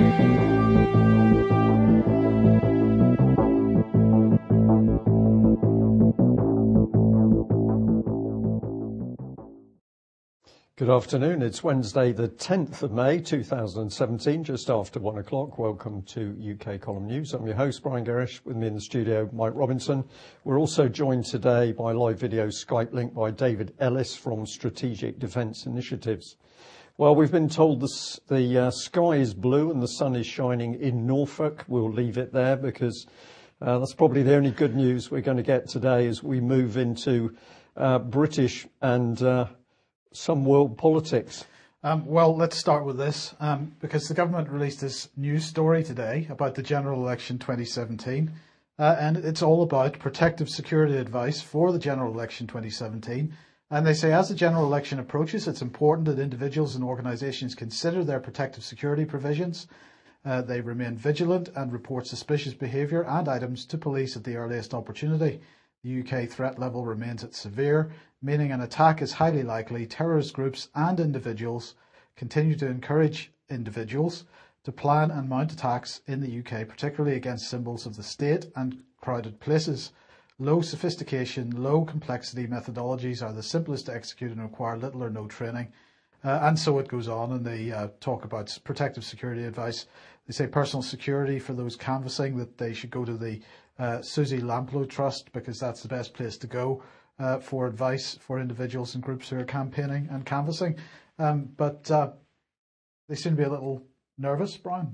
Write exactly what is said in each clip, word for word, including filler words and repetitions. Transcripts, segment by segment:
Good afternoon. It's Wednesday, the tenth of May, two thousand seventeen, just after one o'clock. Welcome to U K Column News. I'm your host, Brian Gerrish. With me in the studio, Mike Robinson. We're also joined today by live video Skype link by David Ellis from Strategic Defence Initiatives. Well, we've been told the, the uh, sky is blue and the sun is shining in Norfolk. We'll leave it there because uh, that's probably the only good news we're going to get today as we move into uh, British and uh, some world politics. Um, well, let's start with this, um, because the government released this news story today about the general election twenty seventeen, uh, and it's all about protective security advice for the general election twenty seventeen. And they say as the general election approaches, it's important that individuals and organisations consider their protective security provisions. Uh, they remain vigilant and report suspicious behaviour and items to police at the earliest opportunity. The U K threat level remains at severe, meaning an attack is highly likely. Terrorist groups and individuals continue to encourage individuals to plan and mount attacks in the U K, particularly against symbols of the state and crowded places. Low sophistication, low complexity methodologies are the simplest to execute and require little or no training. Uh, and so it goes on, and they uh, talk about protective security advice. They say personal security for those canvassing, that they should go to the uh, Susie Lamplow Trust because that's the best place to go uh, for advice for individuals and groups who are campaigning and canvassing. Um, but uh, they seem to be a little nervous, Brian.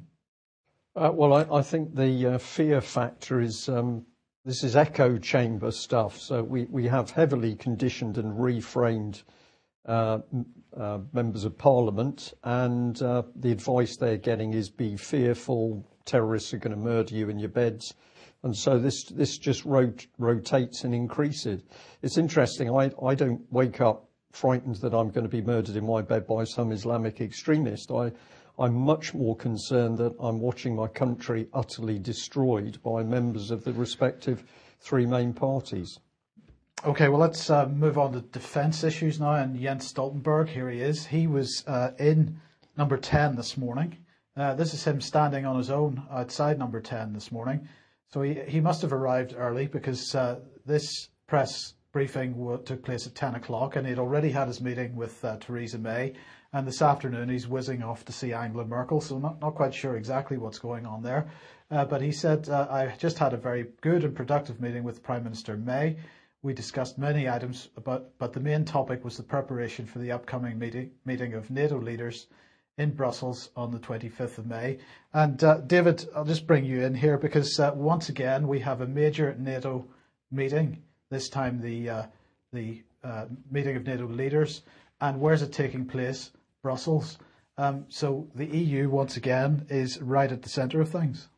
Uh, well, I, I think the uh, fear factor is, um, this is echo chamber stuff. So we, we have heavily conditioned and reframed uh, uh, members of parliament, and uh, the advice they're getting is be fearful, terrorists are going to murder you in your beds. And so this this just rot- rotates and increases. It's interesting. I, I don't wake up frightened that I'm going to be murdered in my bed by some Islamic extremist. I, I'm much more concerned that I'm watching my country utterly destroyed by members of the respective three main parties. Okay, well, let's uh, move on to defence issues now. And Jens Stoltenberg, here he is. He was uh, in number ten this morning. Uh, this is him standing on his own outside number ten this morning. So he, he must have arrived early because uh, this press briefing w- took place at ten o'clock, and he'd already had his meeting with uh, Theresa May. And this afternoon he's whizzing off to see Angela Merkel, so not, not quite sure exactly what's going on there. Uh, but he said, uh, I just had a very good and productive meeting with Prime Minister May. We discussed many items, but, but the main topic was the preparation for the upcoming meeting, meeting of NATO leaders in Brussels on the twenty-fifth of May. And uh, David, I'll just bring you in here because uh, once again we have a major NATO meeting, this time the, uh, the uh, meeting of NATO leaders. And where's it taking place? Brussels. Um, so the E U, once again, is right at the centre of things.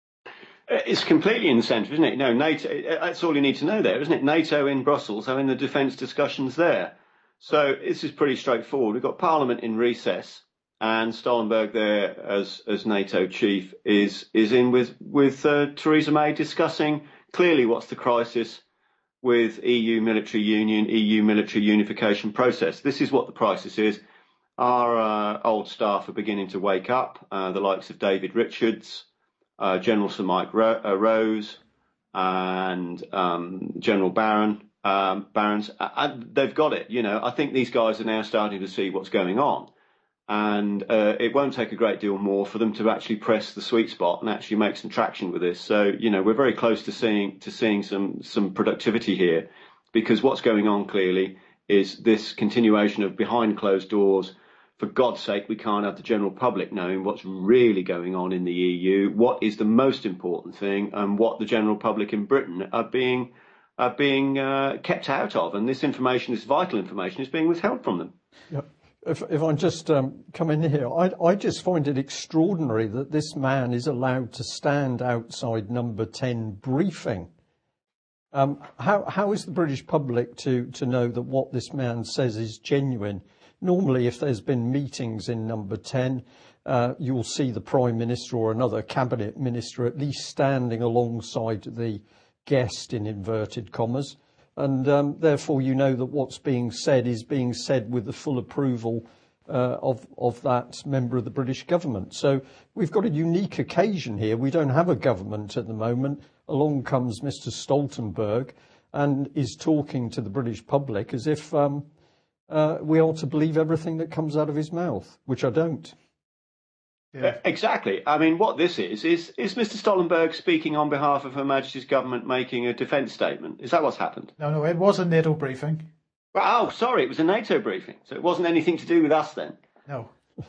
It's completely in the centre, isn't it? No, NATO, that's all you need to know there, isn't it? NATO in Brussels, having the defence discussions there. So this is pretty straightforward. We've got Parliament in recess, and Stoltenberg there as as NATO chief is is in with, with uh, Theresa May discussing clearly what's the crisis with E U military union, E U military unification process. This is what the crisis is. Our uh, old staff are beginning to wake up, uh, the likes of David Richards, Uh, General Sir Mike Ro- uh, Rose and um, General Barron, um, Barons, uh, uh, they've got it. You know, I think these guys are now starting to see what's going on, and uh, it won't take a great deal more for them to actually press the sweet spot and actually make some traction with this. So, you know, we're very close to seeing to seeing some some productivity here, because what's going on clearly is this continuation of behind closed doors. For God's sake, we can't have the general public knowing what's really going on in the E U, what is the most important thing, and what the general public in Britain are being are being uh, kept out of. And this information, this vital information, is being withheld from them. Yep. If, if I just um, come in here, I, I just find it extraordinary that this man is allowed to stand outside number ten briefing. Um, how how is the British public to, to know that what this man says is genuine? Normally, if there's been meetings in number ten, uh, you'll see the Prime Minister or another cabinet minister at least standing alongside the guest, in inverted commas. And um, therefore, you know that what's being said is being said with the full approval uh, of of that member of the British government. So we've got a unique occasion here. We don't have a government at the moment. Along comes Mister Stoltenberg and is talking to the British public as if um, uh, we ought to believe everything that comes out of his mouth, which I don't. Yeah. Uh, exactly. I mean, what this is, is, is Mister Stoltenberg speaking on behalf of Her Majesty's government making a defence statement? Is that what's happened? No, no, it was a NATO briefing. Oh, sorry, it was a NATO briefing. So it wasn't anything to do with us then? No.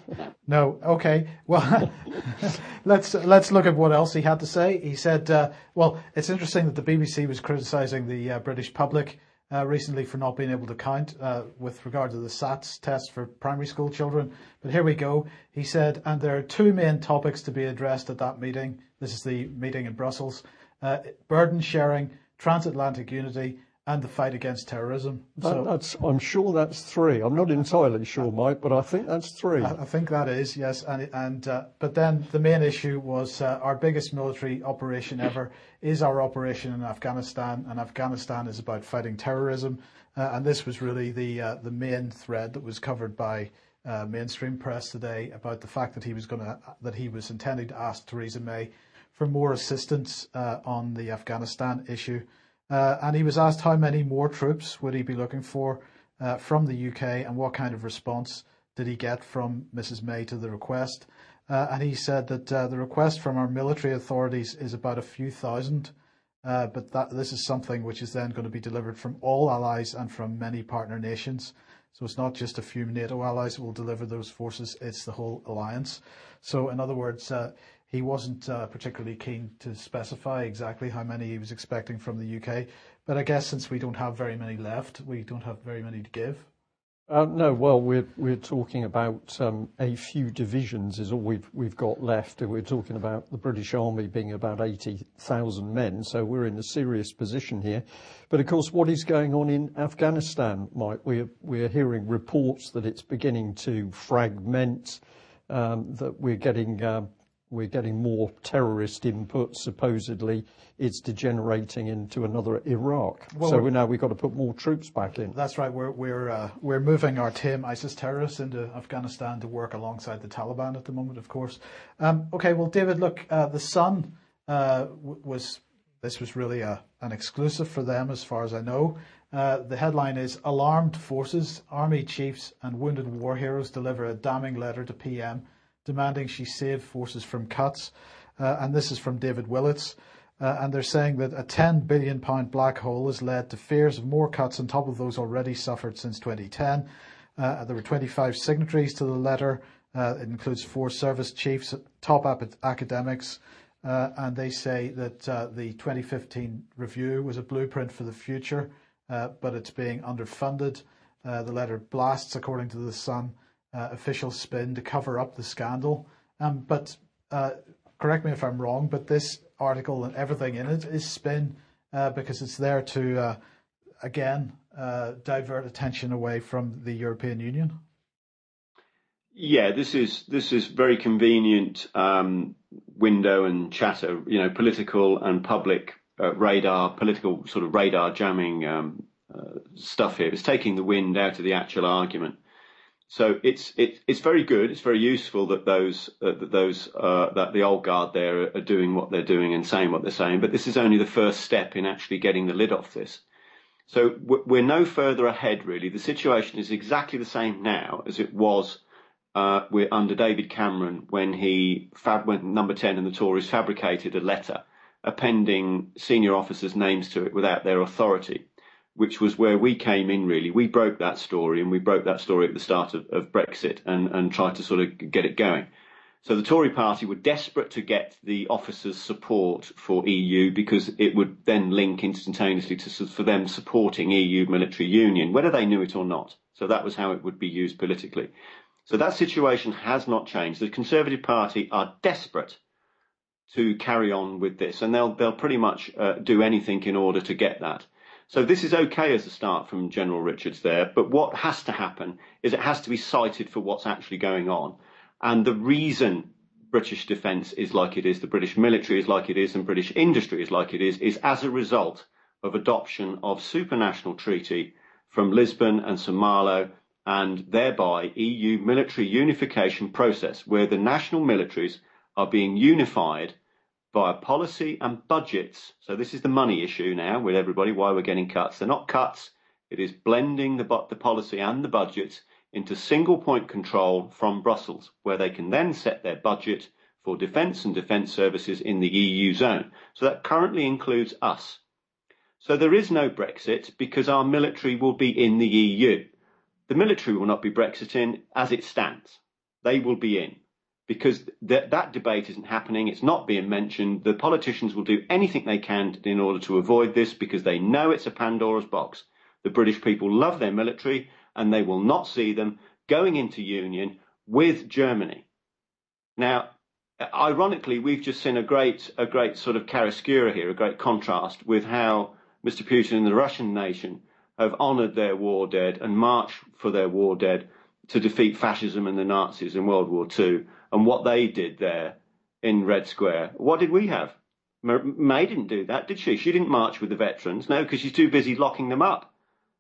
No. Okay. Well, let's let's look at what else he had to say. He said, uh, well, it's interesting that the B B C was criticising the uh, British public uh, recently for not being able to count uh, with regard to the SATS test for primary school children. But here we go. He said, and there are two main topics to be addressed at that meeting. This is the meeting in Brussels. Uh, burden sharing, transatlantic unity, and the fight against terrorism. That, so that's, I'm sure that's three. I'm not entirely sure, Mike, but I think that's three. I, I think that is, yes. And and uh, but then the main issue was uh, our biggest military operation ever is our operation in Afghanistan, and Afghanistan is about fighting terrorism. Uh, and this was really the uh, the main thread that was covered by uh, mainstream press today about the fact that he was going to that he was intending to ask Theresa May for more assistance uh, on the Afghanistan issue. Uh, and he was asked how many more troops would he be looking for uh, from the U K and what kind of response did he get from Missus May to the request. Uh, and he said that uh, the request from our military authorities is about a few thousand, uh, but that this is something which is then going to be delivered from all allies and from many partner nations. So it's not just a few NATO allies that will deliver those forces, it's the whole alliance. So in other words, uh, he wasn't uh, particularly keen to specify exactly how many he was expecting from the U K. But I guess since we don't have very many left, we don't have very many to give. Uh, no, well, we're we're talking about um, a few divisions is all we've we've got left. We're talking about the British Army being about eighty thousand men, so we're in a serious position here. But of course, what is going on in Afghanistan, Mike? We're we're hearing reports that it's beginning to fragment, um, that we're getting. Uh, We're getting more terrorist input, supposedly. It's degenerating into another Iraq. Well, so we now we've got to put more troops back in. That's right. We're we're uh, we're moving our tame ISIS terrorists into Afghanistan to work alongside the Taliban at the moment, of course. Um, okay, well, David, look, uh, the Sun uh, was this was really a, an exclusive for them, as far as I know. Uh, the headline is "Alarmed Forces, Army Chiefs and Wounded War Heroes deliver a damning letter to P M." demanding she save forces from cuts. Uh, and this is from David Willits. Uh, and they're saying that a ten billion pound black hole has led to fears of more cuts on top of those already suffered since twenty ten. Uh, there were twenty-five signatories to the letter. Uh, it includes four service chiefs, top ap- academics, uh, and they say that uh, the twenty fifteen review was a blueprint for the future, uh, but it's being underfunded. Uh, the letter blasts, according to The Sun, uh, official spin to cover up the scandal. Um, but uh, correct me if I'm wrong, but this article and everything in it is spin uh, because it's there to, uh, again, uh, divert attention away from the European Union. Yeah, this is this is very convenient um, window and chatter, you know, political and public uh, radar, political sort of radar jamming um, uh, stuff here. It's taking the wind out of the actual argument. So it's it, it's very good. It's very useful that those uh, that those uh, that the old guard there are, are doing what they're doing and saying what they're saying. But this is only the first step in actually getting the lid off this. So we're no further ahead, really. The situation is exactly the same now as it was uh, we're under David Cameron when he fab- when Number ten and the Tories fabricated a letter appending senior officers' names to it without their authority, which was where we came in, really. We broke that story, and we broke that story at the start of, of Brexit and, and tried to sort of get it going. So the Tory party were desperate to get the officers' support for E U because it would then link instantaneously to for them supporting E U military union, whether they knew it or not. So that was how it would be used politically. So that situation has not changed. The Conservative Party are desperate to carry on with this, and they'll they'll pretty much uh, do anything in order to get that. So this is okay as a start from General Richards there, but what has to happen is it has to be cited for what's actually going on. And the reason British defence is like it is, the British military is like it is, and British industry is like it is, is as a result of adoption of supranational treaty from Lisbon and Saint Malo and thereby E U military unification process, where the national militaries are being unified via policy and budgets. So this is the money issue now with everybody, why we're getting cuts. They're not cuts. It is blending the, the policy and the budgets into single point control from Brussels, where they can then set their budget for defence and defence services in the E U zone. So that currently includes us. So there is no Brexit because our military will be in the E U. The military will not be Brexiting as it stands. They will be in because th- that debate isn't happening. It's not being mentioned. The politicians will do anything they can in order to avoid this because they know it's a Pandora's box. The British people love their military and they will not see them going into union with Germany. Now, ironically, we've just seen a great, a great sort of chiaroscuro here, a great contrast with how Mister Putin and the Russian nation have honoured their war dead and marched for their war dead to defeat fascism and the Nazis in World War Two, and what they did there in Red Square. What did we have? May didn't do that, did she? She didn't march with the veterans, no, because she's too busy locking them up.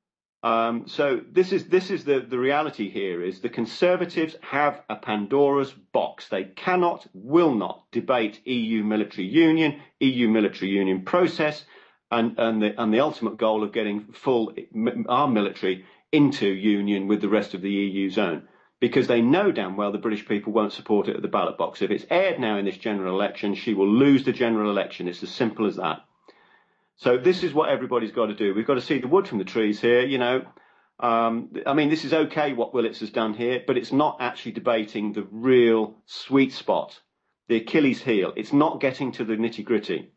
Um, so this is this is the, the reality here is the Conservatives have a Pandora's box. They cannot, will not debate E U military union, E U military union process, and, and, the, and the ultimate goal of getting full our military into union with the rest of the E U zone. Because they know damn well the British people won't support it at the ballot box. If it's aired now in this general election, she will lose the general election. It's as simple as that. So this is what everybody's got to do. We've got to see the wood from the trees here, you know. Um, I mean, this is okay what Willetts has done here, but it's not actually debating the real sweet spot, the Achilles heel. It's not getting to the nitty-gritty.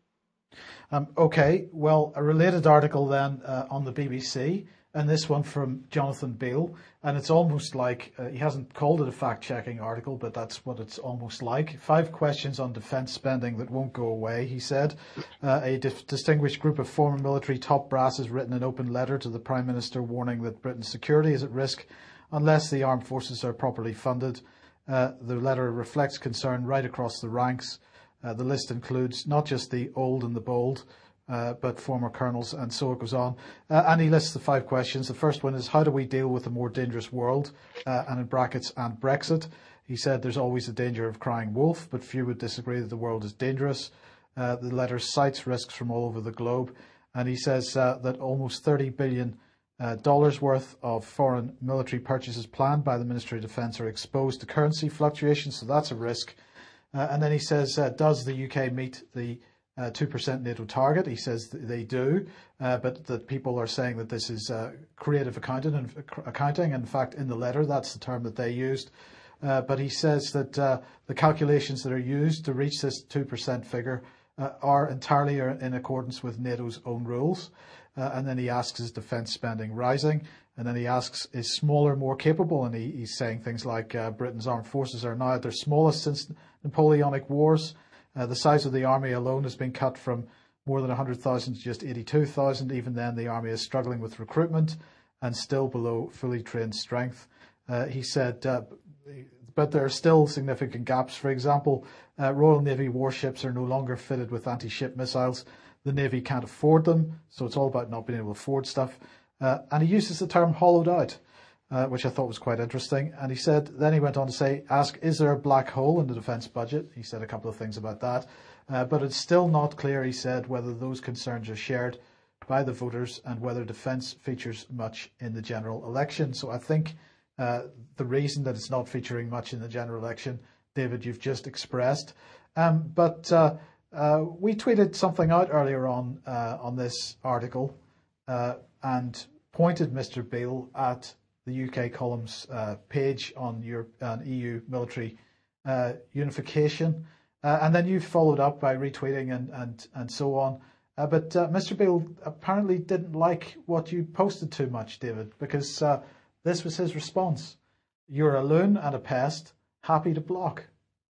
Um, okay, well, a related article then uh, on the B B C, and this one from Jonathan Beale, and it's almost like, uh, he hasn't called it a fact-checking article, but that's what it's almost like. Five questions on defence spending that won't go away, he said. Uh, a dif- distinguished group of former military top brass has written an open letter to the Prime Minister warning that Britain's security is at risk unless the armed forces are properly funded. Uh, the letter reflects concern right across the ranks. Uh, the list includes not just the old and the bold, Uh, but former colonels, and so it goes on. Uh, and he lists the five questions. The first one is, how do we deal with a more dangerous world? Uh, and in brackets, and Brexit. He said there's always a danger of crying wolf, but few would disagree that the world is dangerous. Uh, the letter cites risks from all over the globe. And he says uh, that almost thirty billion dollars uh, worth of foreign military purchases planned by the Ministry of Defence are exposed to currency fluctuations, so that's a risk. Uh, and then he says, uh, does the U K meet the Uh, two percent NATO target? He says they do, uh, but that people are saying that this is uh, creative accounting. And accounting. In fact, in the letter, that's the term that they used. Uh, but he says that uh, the calculations that are used to reach this two percent figure uh, are entirely in accordance with NATO's own rules. Uh, and then he asks, is defence spending rising? And then he asks, is smaller more capable? And he, he's saying things like uh, Britain's armed forces are now at their smallest since Napoleonic Wars. Uh, the size of the army alone has been cut from more than one hundred thousand to just eighty-two thousand. Even then, the army is struggling with recruitment and still below fully trained strength. Uh, he said, uh, but there are still significant gaps. For example, uh, Royal Navy warships are no longer fitted with anti-ship missiles. The Navy can't afford them, so it's all about not being able to afford stuff. Uh, and he uses the term hollowed out, Uh, which I thought was quite interesting. And he said, then he went on to say, ask, is there a black hole in the defence budget? He said a couple of things about that. Uh, but it's still not clear, he said, whether those concerns are shared by the voters and whether defence features much in the general election. So I think uh, the reason that it's not featuring much in the general election, David, you've just expressed. Um, but uh, uh, we tweeted something out earlier on uh, on this article uh, and pointed Mister Beale at the U K column's uh, page on Europe and E U military uh, unification. Uh, and then you followed up by retweeting and, and, and so on. Uh, but uh, Mister Beale apparently didn't like what you posted too much, David, because uh, this was his response. You're a loon and a pest, happy to block.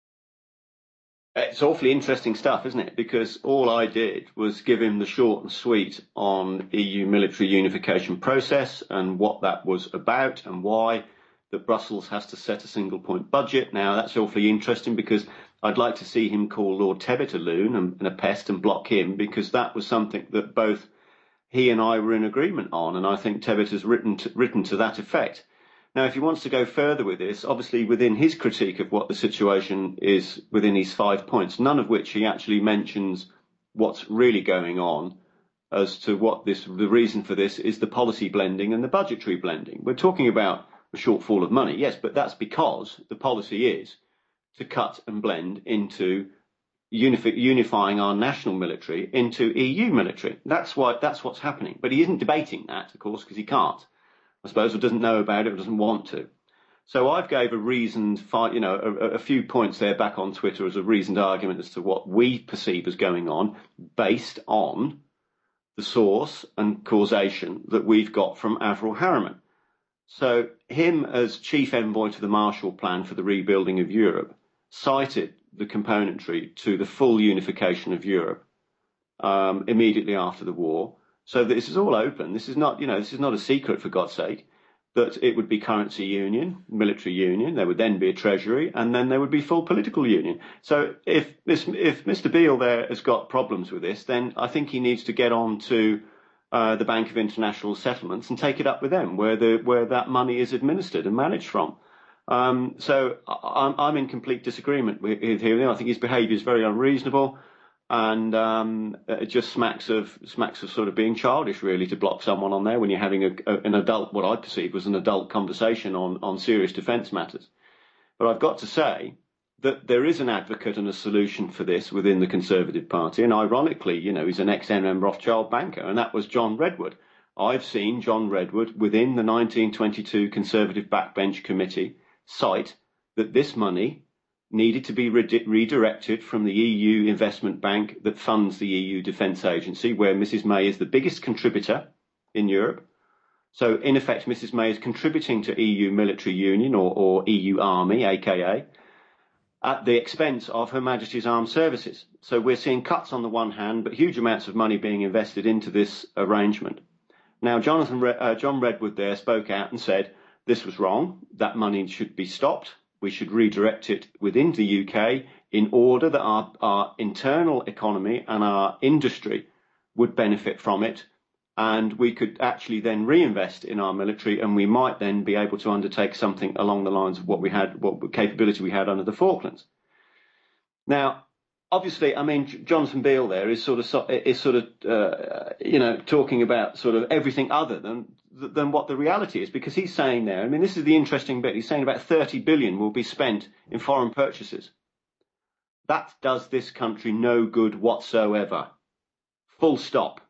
It's awfully interesting stuff, isn't it? Because all I did was give him the short and sweet on E U military unification process and what that was about and why that Brussels has to set a single point budget. Now, that's awfully interesting because I'd like to see him call Lord Tebbit a loon and, and a pest and block him, because that was something that both he and I were in agreement on. And I think Tebbit has written to, written to that effect. Now, if he wants to go further with this, obviously within his critique of what the situation is within these five points, none of which he actually mentions what's really going on as to what this, the reason for this is the policy blending and the budgetary blending. We're talking about a shortfall of money, yes, but that's because the policy is to cut and blend into unif- unifying our national military into E U military. That's why, that's what's happening. But he isn't debating that, of course, because he can't, I suppose, or doesn't know about it or doesn't want to. So I've gave a reasoned, you know, a, a few points there back on Twitter as a reasoned argument as to what we perceive as going on based on the source and causation that we've got from Avril Harriman. So him as chief envoy to the Marshall Plan for the rebuilding of Europe cited the componentry to the full unification of Europe um, immediately after the war. So this is all open. This is not, you know, this is not a secret, for God's sake, that it would be currency union, military union. There would then be a treasury, and then there would be full political union. So if this, if Mister Beale there has got problems with this, then I think he needs to get on to uh, the Bank of International Settlements and take it up with them, where the where that money is administered and managed from. Um, so I'm, I'm in complete disagreement with him. I think his behaviour is very unreasonable. And um, it just smacks of smacks of sort of being childish, really, to block someone on there when you're having a, a, an adult, what I perceive was an adult conversation on, on serious defence matters. But I've got to say that there is an advocate and a solution for this within the Conservative Party. And ironically, you know, he's an ex-M M Rothschild banker, and that was John Redwood. I've seen John Redwood within the nineteen twenty-two Conservative Backbench Committee cite that this money needed to be re- redirected from the E U investment bank that funds the E U Defence Agency, where Missus May is the biggest contributor in Europe. So, in effect, Missus May is contributing to E U military union or, or E U army, aka, at the expense of Her Majesty's Armed Services. So we're seeing cuts on the one hand, but huge amounts of money being invested into this arrangement. Now, Jonathan Re- uh, John Redwood there spoke out and said this was wrong, that money should be stopped. We should redirect it within the U K in order that our, our internal economy and our industry would benefit from it. And we could actually then reinvest in our military, and we might then be able to undertake something along the lines of what we had, what capability we had under the Falklands. Now, obviously, I mean, Jonathan Beale there is sort of, is sort of, uh, you know, talking about sort of everything other than than what the reality is, because he's saying there, I mean, this is the interesting bit, he's saying about thirty billion will be spent in foreign purchases. That does this country no good whatsoever. Full stop.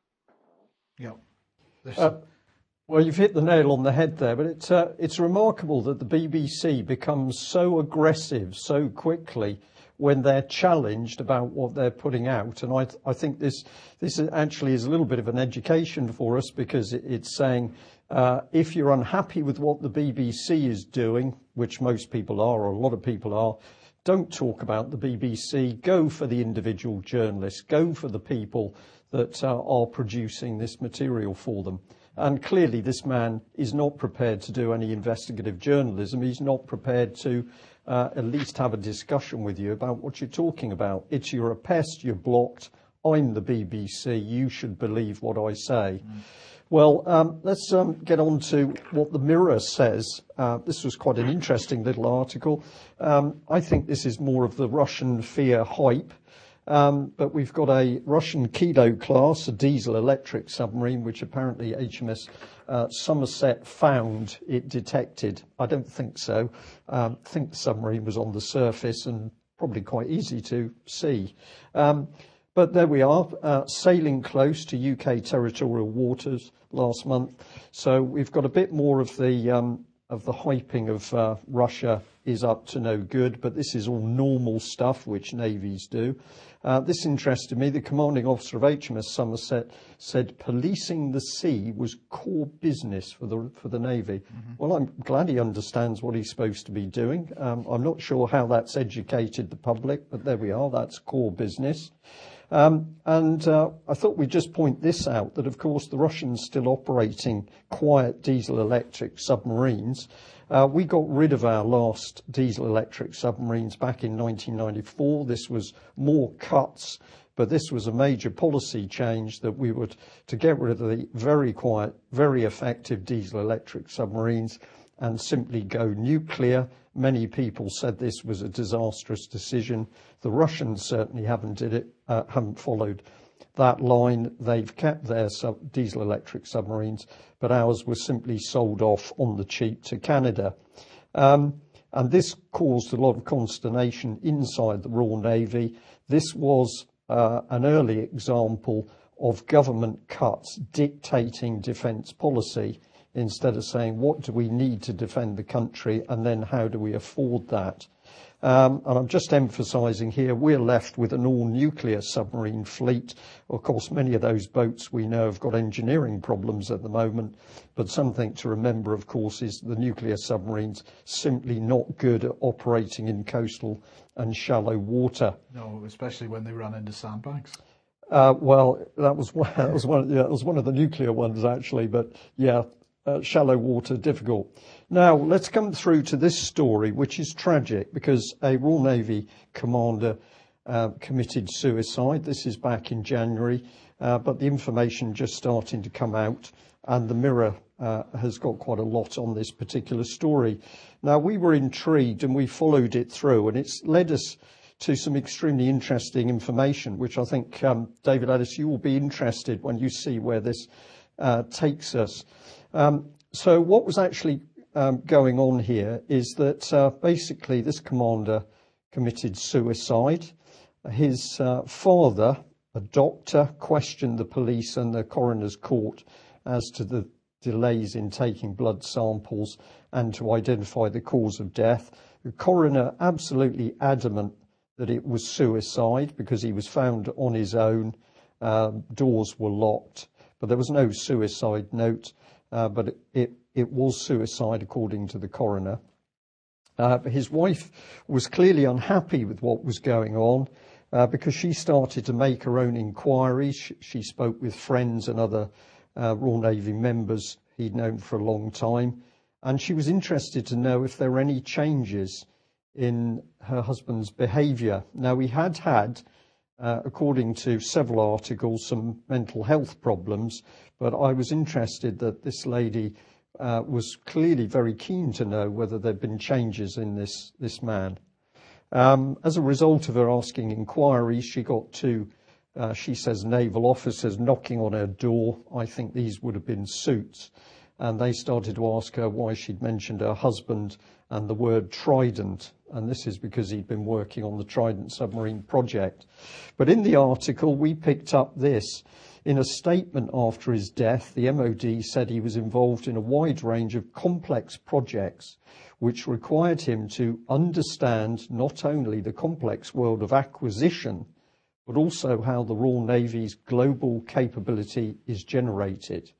Yeah. Uh, well, you've hit the nail on the head there, but it's uh, it's remarkable that the B B C becomes so aggressive so quickly when they're challenged about what they're putting out. And I, th- I think this this actually is a little bit of an education for us, because it, it's saying uh, if you're unhappy with what the B B C is doing, which most people are, or a lot of people are, don't talk about the B B C. Go for the individual journalists. Go for the people that uh, are producing this material for them. And clearly this man is not prepared to do any investigative journalism. He's not prepared to uh, at least have a discussion with you about what you're talking about. It's you're a pest, you're blocked. I'm the B B C. You should believe what I say. Mm. Well, um, let's um, get on to what the Mirror says. Uh, this was quite an interesting little article. Um, I think this is more of the Russian fear hype. Um, but we've got a Russian Kilo class, a diesel-electric submarine, which apparently H M S uh, Somerset found it detected. I don't think so. Um, I think the submarine was on the surface and probably quite easy to see. Um, but there we are, uh, sailing close to U K territorial waters last month. So we've got a bit more of the um, of the hyping of uh, Russia is up to no good, but this is all normal stuff which navies do. Uh, this interested me. The commanding officer of H M S Somerset said policing the sea was core business for the for the Navy. Mm-hmm. Well, I'm glad he understands what he's supposed to be doing. Um, I'm not sure how that's educated the public, but there we are. That's core business. Um, and uh, I thought we'd just point this out, that, of course, the Russians still operating quiet diesel-electric submarines. Uh, we got rid of our last diesel-electric submarines back in nineteen ninety-four. This was more cuts, but this was a major policy change that we would to get rid of the very quiet, very effective diesel-electric submarines and simply go nuclear. Many people said this was a disastrous decision. The Russians certainly haven't did it, uh, haven't followed that line. They've kept their sub- diesel electric submarines, but ours were simply sold off on the cheap to Canada. Um, and this caused a lot of consternation inside the Royal Navy. This was uh, an early example of government cuts dictating defence policy, instead of saying, what do we need to defend the country, and then how do we afford that? Um, and I'm just emphasising here, we're left with an all-nuclear submarine fleet. Of course, many of those boats we know have got engineering problems at the moment, but something to remember, of course, is the nuclear submarines simply not good at operating in coastal and shallow water. No, especially when they run into sandbanks. Uh, well, that was one, that was one, yeah, that was one of the nuclear ones actually, but yeah, uh, shallow water, difficult. Now, let's come through to this story, which is tragic because a Royal Navy commander uh, committed suicide. This is back in January, uh, but the information just starting to come out, and the Mirror uh, has got quite a lot on this particular story. Now, we were intrigued and we followed it through, and it's led us to some extremely interesting information, which I think, um, David Ellis, you will be interested when you see where this uh, takes us. Um, so what was actually um, going on here is that uh, basically this commander committed suicide. His uh, father, a doctor, questioned the police and the coroner's court as to the delays in taking blood samples and to identify the cause of death. The coroner absolutely adamant that it was suicide because he was found on his own. Uh, doors were locked, but there was no suicide note, uh, but it, it, it was suicide according to the coroner. Uh, his wife was clearly unhappy with what was going on uh, because she started to make her own inquiries. She, she spoke with friends and other uh, Royal Navy members he'd known for a long time, and she was interested to know if there were any changes in her husband's behaviour. Now, he had had, uh, according to several articles, some mental health problems, but I was interested that this lady uh, was clearly very keen to know whether there'd been changes in this, this man. Um, as a result of her asking inquiries, she got two, uh, she says, naval officers knocking on her door. I think these would have been suits. And they started to ask her why she'd mentioned her husband and the word Trident. And this is because he'd been working on the Trident submarine project. But in the article, we picked up this. In a statement after his death, the M O D said he was involved in a wide range of complex projects, which required him to understand not only the complex world of acquisition, but also how the Royal Navy's global capability is generated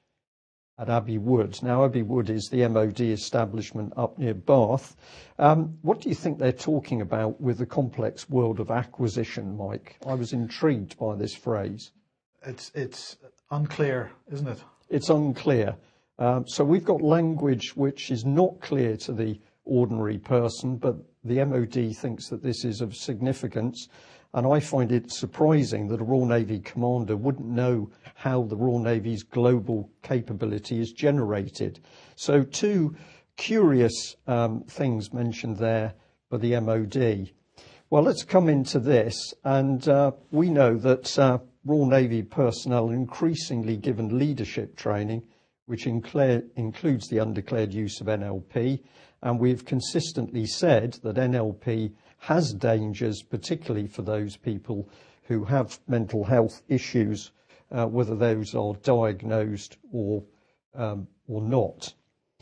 at Abbey Wood. Now, Abbey Wood is the M O D establishment up near Bath. Um, what do you think they're talking about with the complex world of acquisition, Mike? I was intrigued by this phrase. It's it's unclear, isn't it? It's unclear. Um, so we've got language which is not clear to the ordinary person, but the M O D thinks that this is of significance. And I find it surprising that a Royal Navy commander wouldn't know how the Royal Navy's global capability is generated. So two curious um, things mentioned there by the M O D. Well, let's come into this. And uh, we know that uh, Royal Navy personnel are increasingly given leadership training, which incla- includes the undeclared use of N L P. And we've consistently said that N L P has dangers, particularly for those people who have mental health issues, uh, whether those are diagnosed or um, or not.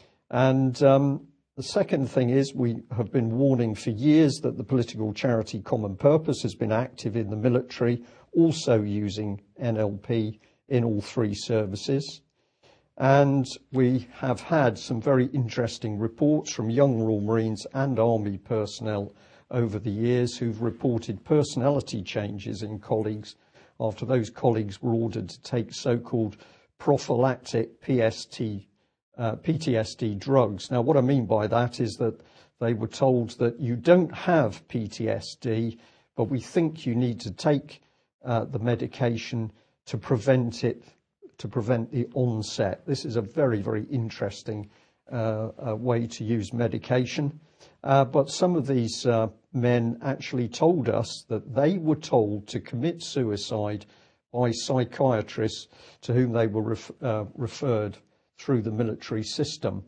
And um, the second thing is we have been warning for years that the political charity Common Purpose has been active in the military, also using N L P in all three services. And we have had some very interesting reports from young Royal Marines and Army personnel over the years who've reported personality changes in colleagues after those colleagues were ordered to take so-called prophylactic P S T, uh, P T S D drugs. Now, what I mean by that is that they were told that you don't have P T S D, but we think you need to take uh, the medication to prevent it, to prevent the onset. This is a very, very interesting uh, uh, way to use medication. Uh, but some of these uh, men actually told us that they were told to commit suicide by psychiatrists to whom they were ref- uh, referred through the military system.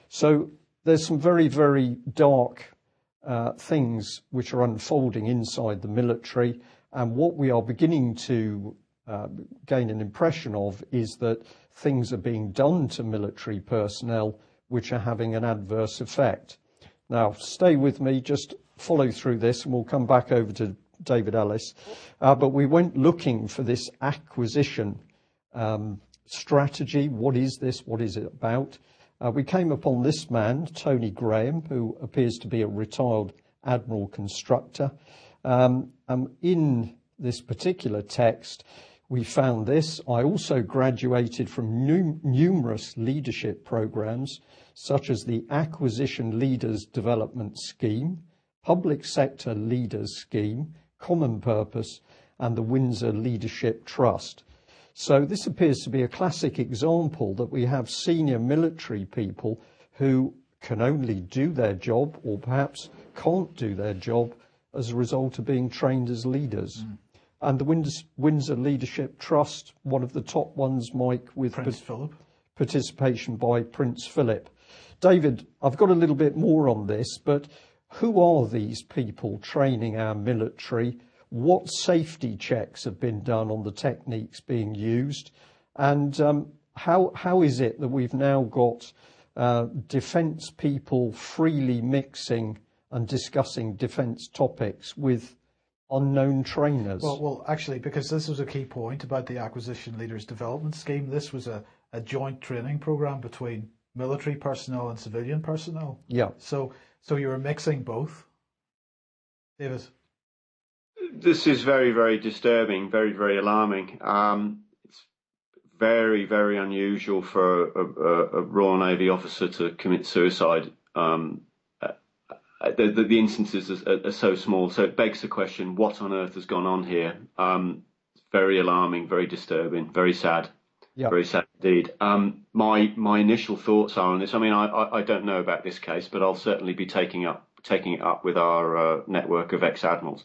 So there's some very, very dark uh, things which are unfolding inside the military. And what we are beginning to uh, gain an impression of is that things are being done to military personnel which are having an adverse effect. Now, stay with me, just follow through this, and we'll come back over to David Ellis. Uh, but we went looking for this acquisition um, strategy. What is this? What is it about? Uh, we came upon this man, Tony Graham, who appears to be a retired admiral constructor. Um, um, in this particular text, we found this. I also graduated from num- numerous leadership programs, such as the Acquisition Leaders Development Scheme, Public Sector Leaders Scheme, Common Purpose, and the Windsor Leadership Trust. So this appears to be a classic example that we have senior military people who can only do their job or perhaps can't do their job as a result of being trained as leaders. Mm. And the Windsor, Windsor Leadership Trust, one of the top ones, Mike, with Prince pa- Philip. participation by Prince Philip. David, I've got a little bit more on this, but who are these people training our military? What safety checks have been done on the techniques being used? And um, how how is it that we've now got uh, defence people freely mixing and discussing defence topics with unknown trainers? Well, well, actually, because this was a key point about the Acquisition Leaders Development Scheme, this was a, a joint training program between military personnel and civilian personnel. Yeah. So, so you were mixing both, David? This is very, very disturbing, very, very alarming. Um, it's very, very unusual for a, a, a Royal Navy officer to commit suicide. Um, uh, the, the, the instances are, are so small, so it begs the question, what on earth has gone on here? Um, very alarming, very disturbing, very sad. Yep. Very sad indeed. Um, my my initial thoughts are on this. I mean, I, I, I don't know about this case, but I'll certainly be taking up taking it up with our uh, network of ex-admirals.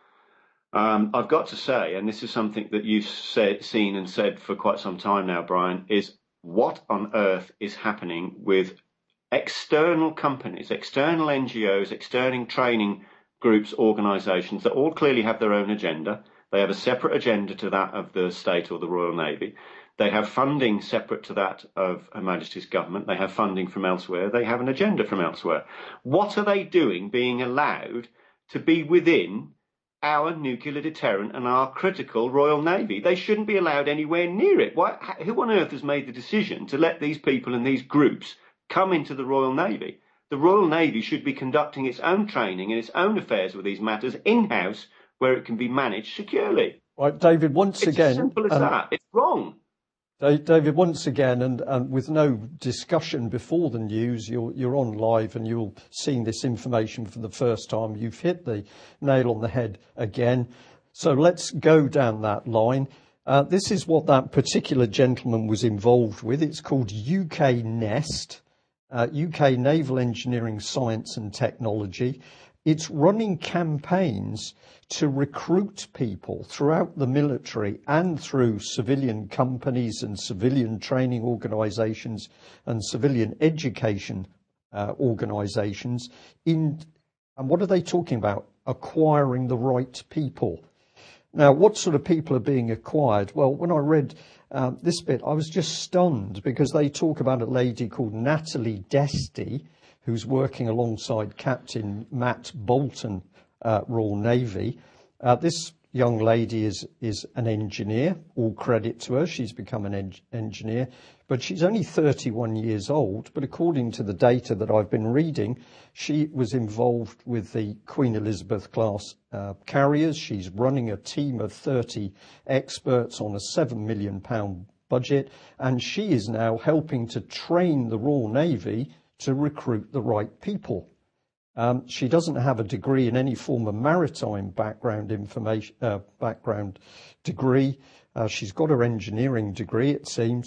Um, I've got to say, and this is something that you've said, seen and said for quite some time now, Brian, is what on earth is happening with external companies, external N G Os, external training groups, organisations that all clearly have their own agenda. They have a separate agenda to that of the state or the Royal Navy. They have funding separate to that of Her Majesty's government. They have funding from elsewhere. They have an agenda from elsewhere. What are they doing being allowed to be within our nuclear deterrent and our critical Royal Navy? They shouldn't be allowed anywhere near it. Why, who on earth has made the decision to let these people and these groups come into the Royal Navy? The Royal Navy should be conducting its own training and its own affairs with these matters in-house where it can be managed securely. Right, David, once it's again... It's as simple as um, that. It's wrong. David, once again, and, and with no discussion before the news, you're, you're on live and you're seeing this information for the first time. You've hit the nail on the head again. So let's go down that line. Uh, this is what that particular gentleman was involved with. It's called U K NEST, uh, U K Naval Engineering Science and Technology. It's running campaigns to recruit people throughout the military and through civilian companies and civilian training organisations and civilian education uh, organisations. In and what are they talking about? Acquiring the right people. Now, what sort of people are being acquired? Well, when I read uh, this bit, I was just stunned because they talk about a lady called Natalie Desty, who's working alongside Captain Matt Bolton, uh, Royal Navy. Uh, this young lady is is an engineer. All credit to her. She's become an en- engineer. But she's only thirty-one years old. But according to the data that I've been reading, she was involved with the Queen Elizabeth class uh, carriers. She's running a team of thirty experts on a seven million pounds budget. And she is now helping to train the Royal Navy to recruit the right people. Um, she doesn't have a degree in any form of maritime background information, uh, background degree. Uh, she's got her engineering degree, it seems,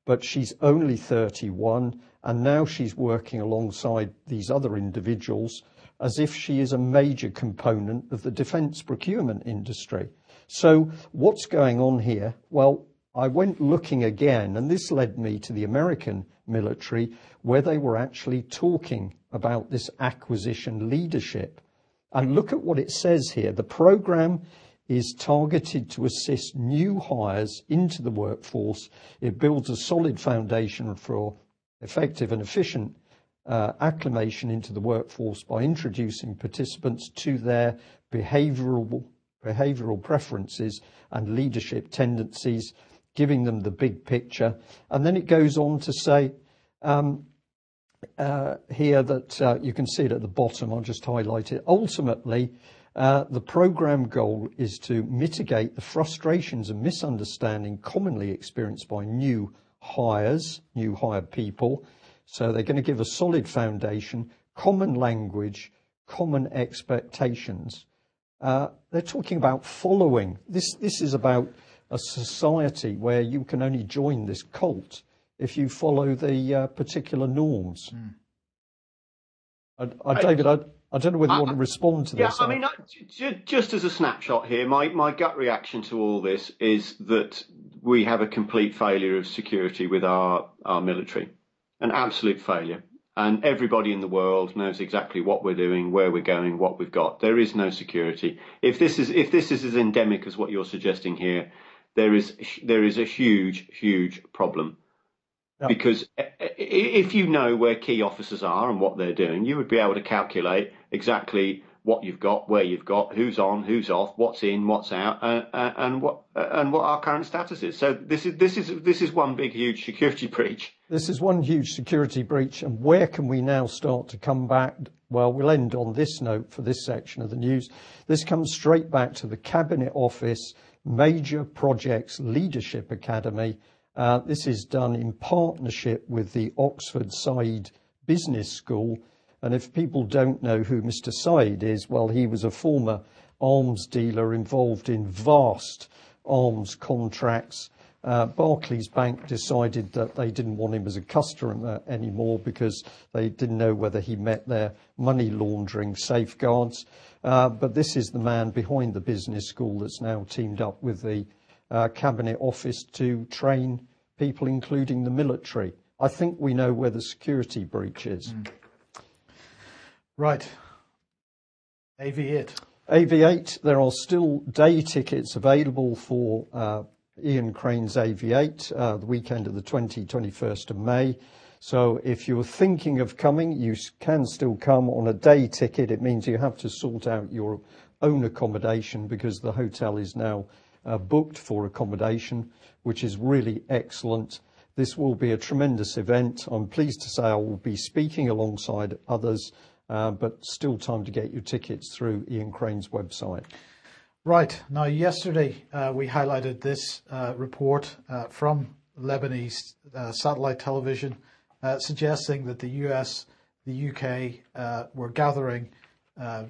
but she's only thirty-one, and now she's working alongside these other individuals as if she is a major component of the defence procurement industry. So what's going on here? Well, I went looking again, and this led me to the American military, where they were actually talking about this acquisition leadership. And look at what it says here. The program is targeted to assist new hires into the workforce. It builds a solid foundation for effective and efficient uh, acclimation into the workforce by introducing participants to their behavioural behavioural preferences and leadership tendencies, giving them the big picture. And then it goes on to say um, uh, here that uh, you can see it at the bottom. I'll just highlight it. Ultimately, uh, the programme goal is to mitigate the frustrations and misunderstanding commonly experienced by new hires, new hired people. So they're going to give a solid foundation, common language, common expectations. Uh, they're talking about following. This, this is about a society where you can only join this cult if you follow the uh, particular norms. Mm. I, I, David, I, I don't know whether you I, want to respond to yeah, this. Yeah, I mean, I, j- just as a snapshot here, my, my gut reaction to all this is that we have a complete failure of security with our, our military, an absolute failure. And everybody in the world knows exactly what we're doing, where we're going, what we've got. There is no security. If this is if this is as endemic as what you're suggesting here, there is there is a huge, huge problem. Yep. Because if you know where key officers are and what they're doing, you would be able to calculate exactly what you've got, where you've got, who's on, who's off, what's in, what's out, and, and what and what our current status is. So this is this is this is one big, huge security breach. This is one huge security breach, and where can we now start to come back? Well, we'll end on this note for this section of the news. This comes straight back to the Cabinet Office Major Projects Leadership Academy. Uh, this is done in partnership with the Oxford Said Business School. And if people don't know who Mister Said is, well, he was a former arms dealer involved in vast arms contracts. Uh, Barclays Bank decided that they didn't want him as a customer anymore because they didn't know whether he met their money laundering safeguards. Uh, but this is the man behind the business school that's now teamed up with the uh, Cabinet Office to train people, including the military. I think we know where the security breach is. Mm. Right. A V eight. A V eight, there are still day tickets available for uh, Ian Crane's A V eight, uh, the weekend of the twentieth, twenty-first of May. So if you're thinking of coming, you can still come on a day ticket. It means you have to sort out your own accommodation because the hotel is now uh, booked for accommodation, which is really excellent. This will be a tremendous event. I'm pleased to say I will be speaking alongside others, uh, but still time to get your tickets through Ian Crane's website. Right. Now, yesterday uh, we highlighted this uh, report uh, from Lebanese uh, satellite television uh, suggesting that the U S, the U K uh, were gathering uh,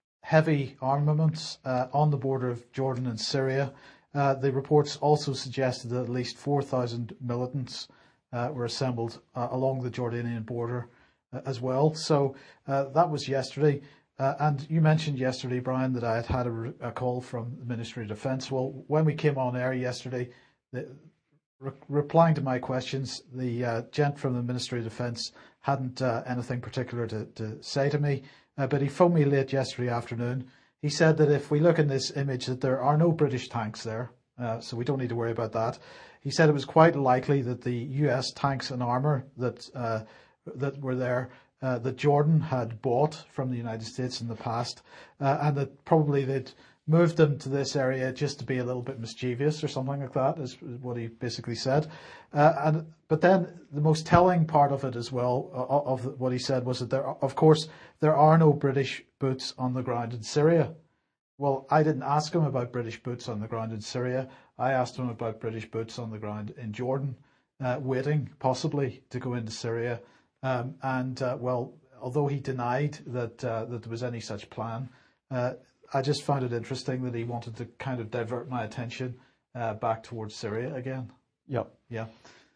heavy armaments uh, on the border of Jordan and Syria. Uh, the reports also suggested that at least four thousand militants uh, were assembled uh, along the Jordanian border uh, as well. So uh, that was yesterday. Uh, and you mentioned yesterday, Brian, that I had had a, re- a call from the Ministry of Defence. Well, when we came on air yesterday, the, re- replying to my questions, the uh, gent from the Ministry of Defence hadn't uh, anything particular to, to say to me, uh, but he phoned me late yesterday afternoon. He said that if we look in this image that there are no British tanks there, uh, so we don't need to worry about that. He said it was quite likely that the U S tanks and armour that uh, that were there Uh, that Jordan had bought from the United States in the past, uh, and that probably they'd moved them to this area just to be a little bit mischievous or something like that, is what he basically said. Uh, and but then the most telling part of it as well, uh, of what he said, was that there, of course, there are no British boots on the ground in Syria. Well, I didn't ask him about British boots on the ground in Syria. I asked him about British boots on the ground in Jordan, uh, waiting possibly to go into Syria. Um, and, uh, well, although he denied that uh, that there was any such plan, uh, I just found it interesting that he wanted to kind of divert my attention uh, back towards Syria again. Yep. Yeah.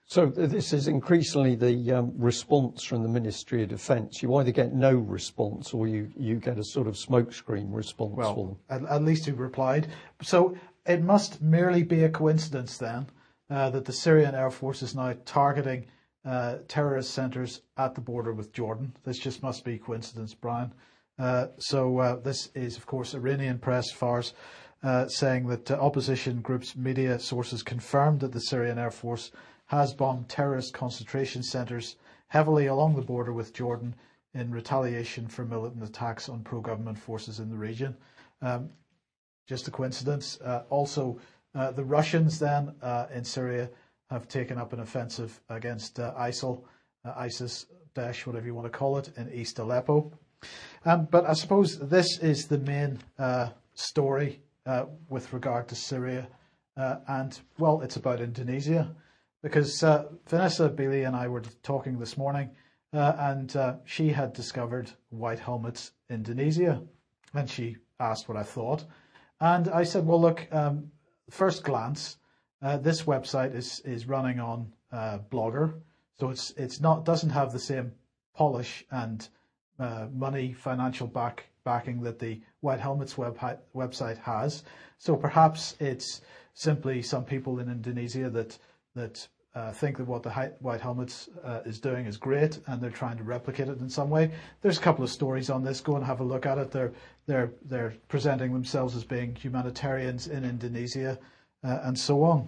So this is increasingly the um, response from the Ministry of Defence. You either get no response or you, you get a sort of smokescreen response well, for them. At, at least he replied. So it must merely be a coincidence then uh, that the Syrian Air Force is now targeting uh, terrorist centres at the border with Jordan. This just must be coincidence, Brian. Uh, so uh, this is, of course, Iranian press, Fars, uh, saying that uh, opposition groups' media sources confirmed that the Syrian Air Force has bombed terrorist concentration centres heavily along the border with Jordan in retaliation for militant attacks on pro-government forces in the region. Um, just a coincidence. Uh, also, uh, the Russians then uh, in Syria have taken up an offensive against uh, ISIL, uh, ISIS, Daesh, whatever you want to call it, in East Aleppo. Um, but I suppose this is the main uh, story uh, with regard to Syria. Uh, and, well, it's about Indonesia. Because uh, Vanessa Beeley and I were talking this morning, uh, and uh, she had discovered White Helmets Indonesia, and she asked what I thought. And I said, well, look, um, first glance, uh, this website is is running on uh, Blogger, so it's it's not doesn't have the same polish and uh, money financial back backing that the White Helmets web website has. So perhaps it's simply some people in Indonesia that that uh, think that what the White Helmets uh, is doing is great, and they're trying to replicate it in some way. There's a couple of stories on this. Go and have a look at it. They're they're they're presenting themselves as being humanitarians in Indonesia, uh, and so on.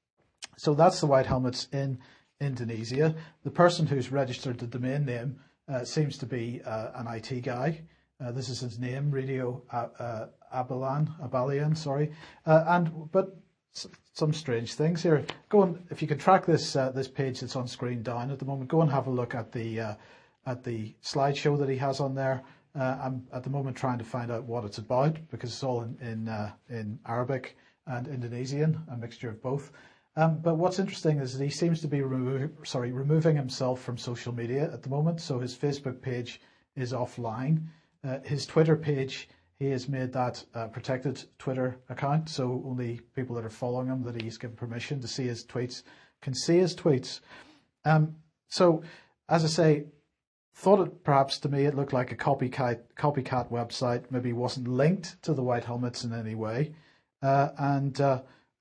So that's the White Helmets in Indonesia. The person who's registered the domain name uh, seems to be uh, an I T guy. Uh, this is his name, Radio uh, uh, Abalan, Abalian, sorry, uh, and but. Some strange things here. Go and, if you can track this uh, this page that's on screen down at the moment, go and have a look at the uh, at the slideshow that he has on there. Uh, I'm at the moment trying to find out what it's about because it's all in in, uh, in Arabic and Indonesian, a mixture of both. Um, but what's interesting is that he seems to be remo- sorry removing himself from social media at the moment. So his Facebook page is offline. Uh, his Twitter page. He has made that uh, protected Twitter account, so only people that are following him that he's given permission to see his tweets can see his tweets. Um, so, as I say, thought it perhaps to me it looked like a copycat copycat website, maybe wasn't linked to the White Helmets in any way. Uh, and uh,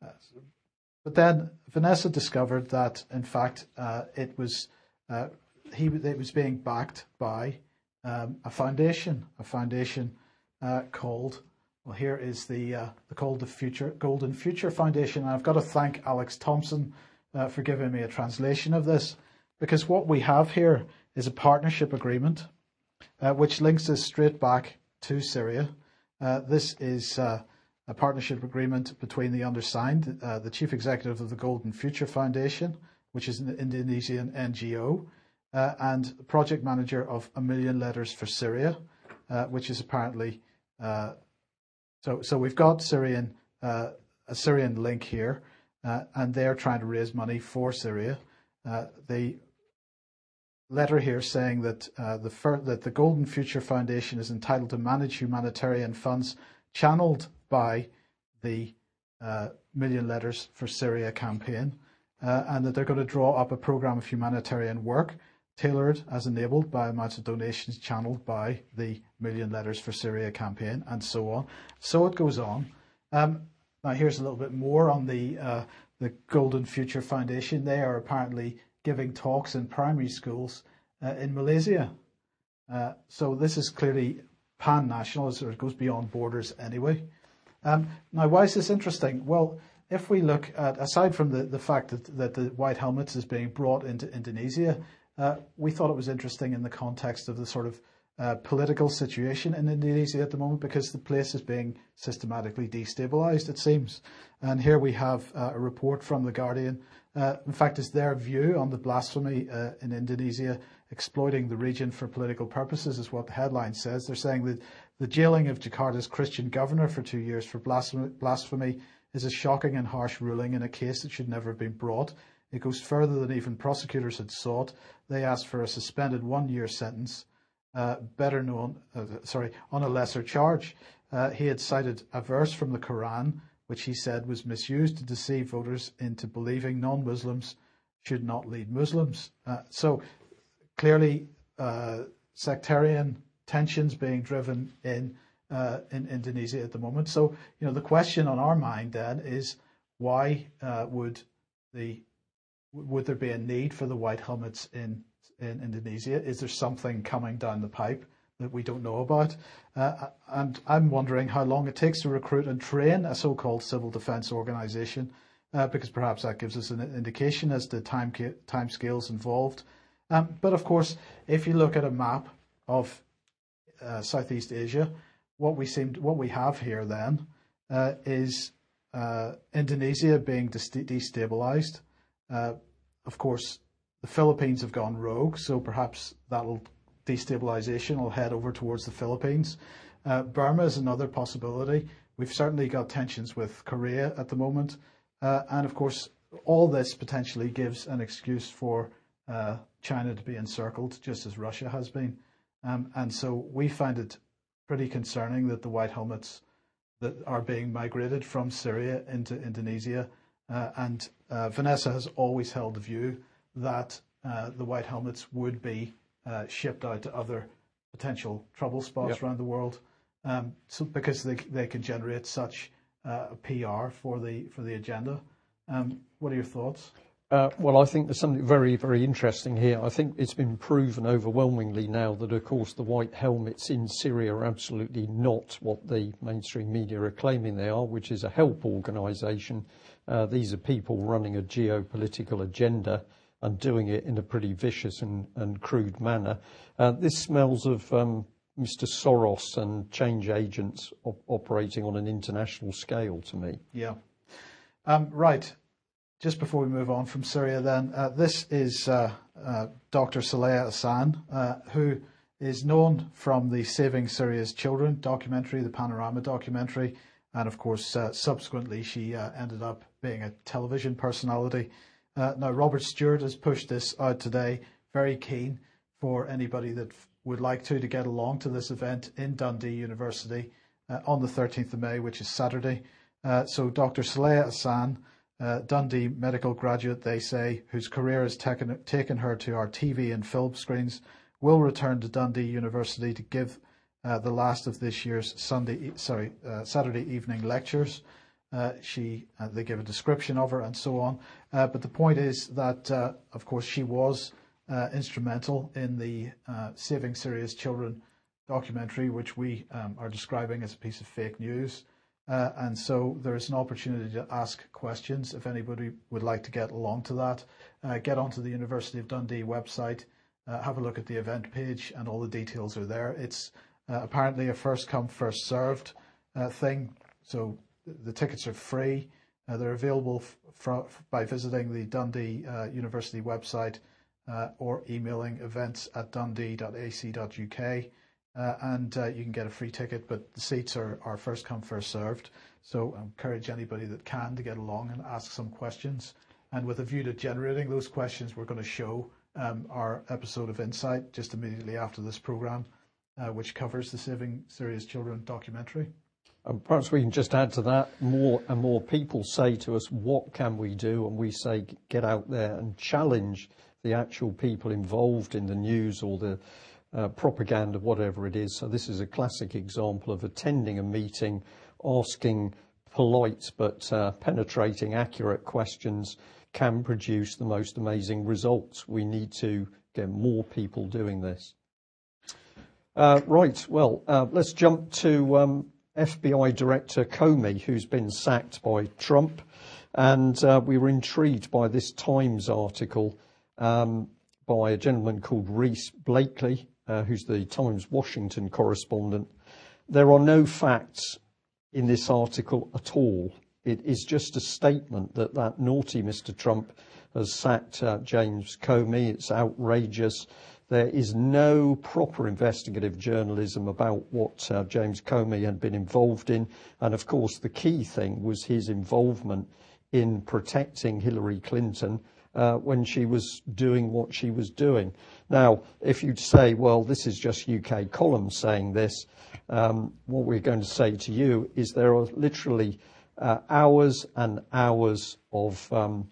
but then Vanessa discovered that in fact uh, it was uh, he it was being backed by um, a foundation, a foundation. Uh, called, well, here is the uh, the called the Future Golden Future Foundation. And I've got to thank Alex Thompson uh, for giving me a translation of this, because what we have here is a partnership agreement uh, which links us straight back to Syria. Uh, this is uh, a partnership agreement between the undersigned, uh, the chief executive of the Golden Future Foundation, which is an Indonesian N G O, uh, and project manager of A Million Letters for Syria, uh, which is apparently Uh, so, so we've got Syrian uh, a Syrian link here, uh, and they're trying to raise money for Syria. Uh, the letter here saying that uh, the fir- that the Golden Future Foundation is entitled to manage humanitarian funds channeled by the uh, Million Letters for Syria campaign, uh, and that they're going to draw up a program of humanitarian work tailored as enabled by amounts of donations channeled by the Million Letters for Syria campaign, and so on. So it goes on. Um, now here's a little bit more on the uh, the Golden Future Foundation. They are apparently giving talks in primary schools uh, in Malaysia. Uh, so this is clearly pan-national, so it goes beyond borders anyway. Um, now, why is this interesting? Well, if we look at, aside from the, the fact that, that the White Helmets is being brought into Indonesia, Uh, we thought it was interesting in the context of the sort of uh, political situation in Indonesia at the moment, because the place is being systematically destabilized, it seems. And here we have uh, a report from The Guardian. Uh, in fact, it's their view on the blasphemy uh, in Indonesia, exploiting the region for political purposes, is what the headline says. They're saying that the jailing of Jakarta's Christian governor for two years for blasphemy, blasphemy is a shocking and harsh ruling in a case that should never have been brought. It goes further than even prosecutors had sought. They asked for a suspended one-year sentence, uh, better known, uh, sorry, on a lesser charge. Uh, he had cited a verse from the Quran, which he said was misused to deceive voters into believing non-Muslims should not lead Muslims. Uh, so clearly, uh, sectarian tensions being driven in uh, in Indonesia at the moment. So, you know, the question on our mind then is why uh, would the would there be a need for the white helmets in in Indonesia? Is there something coming down the pipe that we don't know about? Uh, and I'm wondering how long it takes to recruit and train a so-called civil defense organization, uh, because perhaps that gives us an indication as to time time scales involved. Um, but of course, if you look at a map of uh, Southeast Asia, what we seem what we have here then uh, is uh, Indonesia being destabilized. Uh, of course, the Philippines have gone rogue, so perhaps that'll destabilization will head over towards the Philippines. Uh, Burma is another possibility. We've certainly got tensions with Korea at the moment, uh, and of course, all this potentially gives an excuse for uh, China to be encircled, just as Russia has been. Um, and so we find it pretty concerning that the white helmets that are being migrated from Syria into Indonesia. Uh, and uh, Vanessa has always held the view that uh, the white helmets would be uh, shipped out to other potential trouble spots yep. around the world, um, so because they they can generate such uh, P R for the for the agenda. Um, what are your thoughts? Uh, well, I think there's something very, very interesting here. I think it's been proven overwhelmingly now that, of course, the white helmets in Syria are absolutely not what the mainstream media are claiming they are, which is a help organisation. Uh, these are people running a geopolitical agenda and doing it in a pretty vicious and, and crude manner. Uh, this smells of um, Mister Soros and change agents op- operating on an international scale to me. Yeah. Um, right. Just before we move on from Syria then, uh, this is uh, uh, Doctor Saleha Hassan, uh, who is known from the Saving Syria's Children documentary, the Panorama documentary, and of course uh, subsequently she uh, ended up being a television personality. Uh, now Robert Stewart has pushed this out today, very keen for anybody that f- would like to to get along to this event in Dundee University uh, on the thirteenth of May, which is Saturday. Uh, so Doctor Saleha Hassan, Uh, Dundee medical graduate, they say, whose career has taken, taken her to our T V and film screens, will return to Dundee University to give uh, the last of this year's Sunday, sorry, uh, Saturday evening lectures. Uh, she, uh, they give a description of her and so on. Uh, but the point is that, uh, of course, she was uh, instrumental in the uh, Saving Syria's Children documentary, which we um, are describing as a piece of fake news. Uh, and so there is an opportunity to ask questions if anybody would like to get along to that. Uh, get onto the University of Dundee website, uh, have a look at the event page, and all the details are there. It's uh, apparently a first come, first served uh, thing. So the tickets are free. Uh, they're available f- fr- by visiting the Dundee uh, University website uh, or emailing events at dundee dot a c dot u k. Uh, and uh, you can get a free ticket, but the seats are, are first come, first served. So I encourage anybody that can to get along and ask some questions. And with a view to generating those questions, we're going to show um, our episode of Insight just immediately after this programme, uh, which covers the Saving Syria's Children documentary. And perhaps we can just add to that, more and more people say to us, what can we do? And we say, get out there and challenge the actual people involved in the news or the Uh, propaganda, whatever it is. So this is a classic example of attending a meeting, asking polite but uh, penetrating, accurate questions can produce the most amazing results. We need to get more people doing this. Uh, right, well, uh, let's jump to um, F B I Director Comey, who's been sacked by Trump. And uh, we were intrigued by this Times article um, by a gentleman called Reese Blakely, Uh, who's the Times Washington correspondent. There are no facts in this article at all. It is just a statement that that naughty Mister Trump has sacked uh, James Comey. It's outrageous. There is no proper investigative journalism about what uh, James Comey had been involved in. And of course, the key thing was his involvement in protecting Hillary Clinton Uh, when she was doing what she was doing. Now, if you'd say, well, this is just U K columns saying this, um, what we're going to say to you is there are literally uh, hours and hours of um,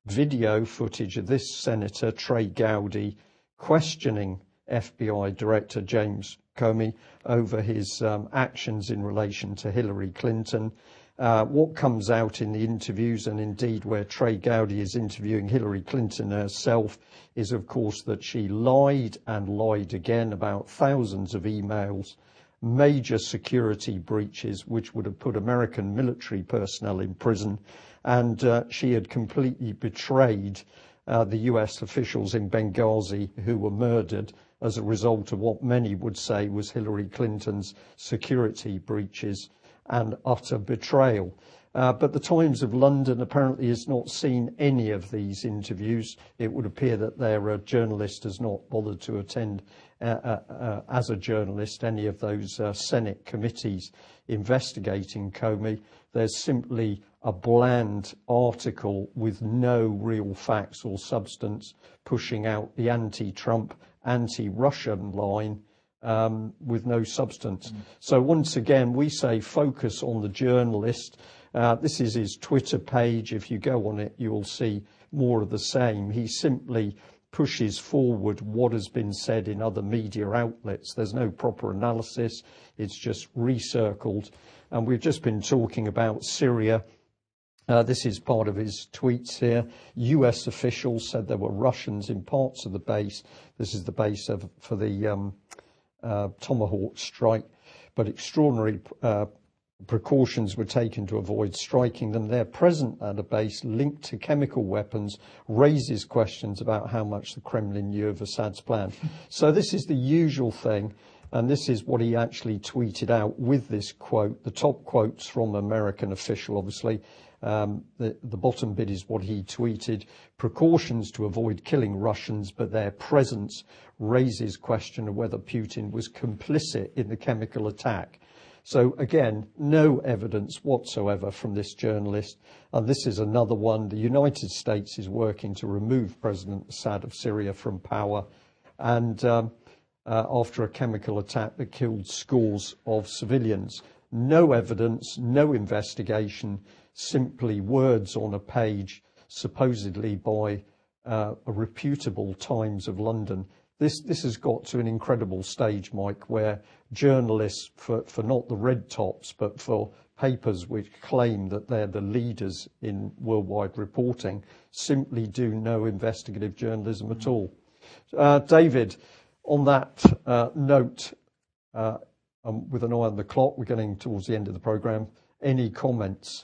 video footage of this Senator, Trey Gowdy, questioning F B I Director James Comey over his um, actions in relation to Hillary Clinton. Uh, what comes out in the interviews, and indeed where Trey Gowdy is interviewing Hillary Clinton herself, is of course that she lied and lied again about thousands of emails, major security breaches which would have put American military personnel in prison, and uh, she had completely betrayed uh, the U S officials in Benghazi who were murdered as a result of what many would say was Hillary Clinton's security breaches and utter betrayal. Uh, but the Times of London apparently has not seen any of these interviews. It would appear that their uh, journalist has not bothered to attend uh, uh, uh, as a journalist any of those uh, Senate committees investigating Comey. There's simply a bland article with no real facts or substance pushing out the anti-Trump, anti-Russian line um, with no substance. Mm. So once again, we say focus on the journalist. Uh, this is his Twitter page. If you go on it, you will see more of the same. He simply pushes forward what has been said in other media outlets. There's no proper analysis. It's just recircled. And we've just been talking about Syria. Uh, this is part of his tweets here. U S officials said there were Russians in parts of the base. This is the base of, for the um, uh, Tomahawk strike, but extraordinary uh, precautions were taken to avoid striking them. Their presence at a base linked to chemical weapons raises questions about how much the Kremlin knew of Assad's plan. So this is the usual thing, and this is what he actually tweeted out with this quote. The top quote's from an American official, obviously. Um, the, the bottom bit is what he tweeted. Precautions to avoid killing Russians, but their presence raises question of whether Putin was complicit in the chemical attack. So again, no evidence whatsoever from this journalist. And this is another one. The United States is working to remove President Assad of Syria from power. And um, uh, after a chemical attack that killed scores of civilians. No evidence, no investigation, simply words on a page, supposedly by uh, a reputable Times of London. This this has got to an incredible stage, Mike, where journalists, for, for not the red tops, but for papers which claim that they're the leaders in worldwide reporting, simply do no investigative journalism at all. Uh, David, on that uh, note, uh, um, with an eye on the clock, we're getting towards the end of the programme. Any comments?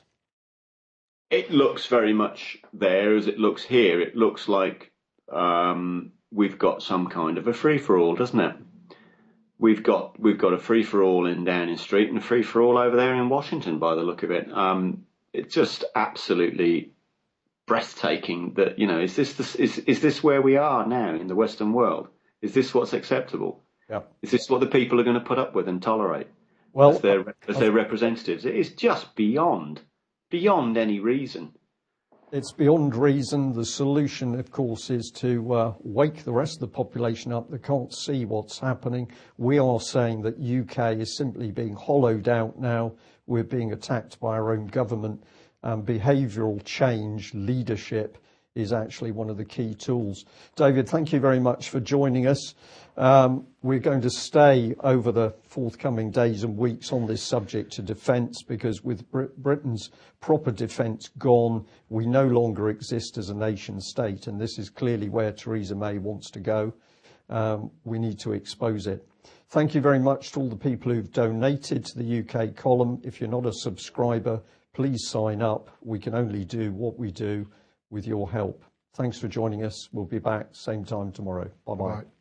It looks very much there as it looks here. It looks like um, we've got some kind of a free-for-all, doesn't it? We've got we've got a free-for-all in Downing Street and a free-for-all over there in Washington, by the look of it. Um, it's just absolutely breathtaking that, you know, is this the, is is this where we are now in the Western world? Is this what's acceptable? Yeah. Is this what the people are going to put up with and tolerate well, as their as their representatives? It is just beyond beyond any reason. It's beyond reason. The solution, of course, is to uh, wake the rest of the population up that can't see what's happening. We are saying that U K is simply being hollowed out now. We're being attacked by our own government. Um, behavioural change, leadership is actually one of the key tools. David, thank you very much for joining us. Um, we're going to stay over the forthcoming days and weeks on this subject to defence, because with Brit- Britain's proper defence gone, we no longer exist as a nation state, and this is clearly where Theresa May wants to go. Um, we need to expose it. Thank you very much to all the people who've donated to the U K column. If you're not a subscriber, please sign up. We can only do what we do with your help. Thanks for joining us. We'll be back same time tomorrow. Bye-bye. Bye.